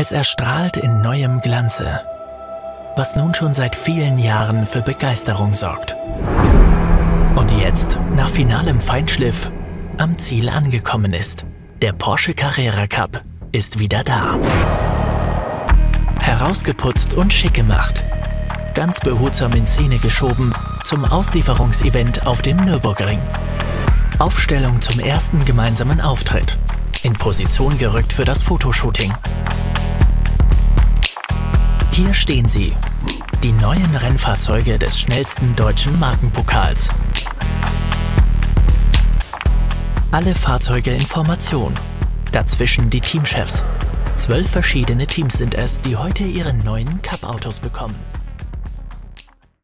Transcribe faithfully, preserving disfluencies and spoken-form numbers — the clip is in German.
Es erstrahlt in neuem Glanze, was nun schon seit vielen Jahren für Begeisterung sorgt. Und jetzt, nach finalem Feinschliff, am Ziel angekommen ist. Der Porsche Carrera Cup ist wieder da. Herausgeputzt und schick gemacht. Ganz behutsam in Szene geschoben zum Auslieferungsevent auf dem Nürburgring. Aufstellung zum ersten gemeinsamen Auftritt. In Position gerückt für das Fotoshooting. Hier stehen sie, die neuen Rennfahrzeuge des schnellsten deutschen Markenpokals. Alle Fahrzeuge in Formation, dazwischen die Teamchefs. Zwölf verschiedene Teams sind es, die heute ihre neuen Cup-Autos bekommen.